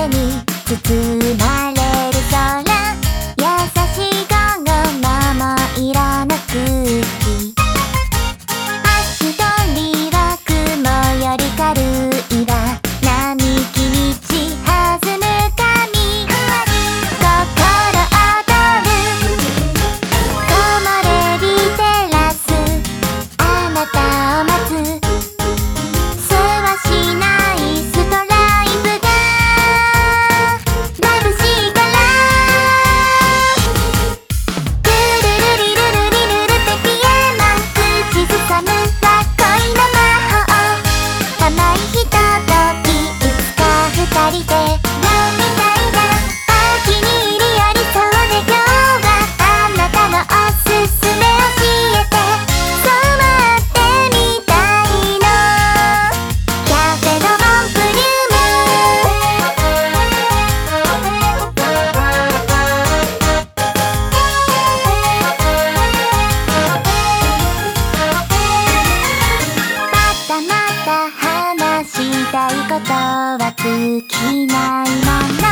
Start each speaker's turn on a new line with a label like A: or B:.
A: 風に包まれる空、優しい午後の桃色の空気、足取りは雲より軽いわ、並木道弾む髪、心躍る木漏れ日照らすあなたを待つ、せわしないストライプが眩しいから、ルルルリルルリルルペピエマン、口ずさむは恋の魔法、甘いひととき、いつか二人で飲みたいな、お気に入りよりそうね、今日はあなたのおすすめ教えて、そう待ってみたいの、カフェのモンプリューム、またまた話したいことは尽きないもの、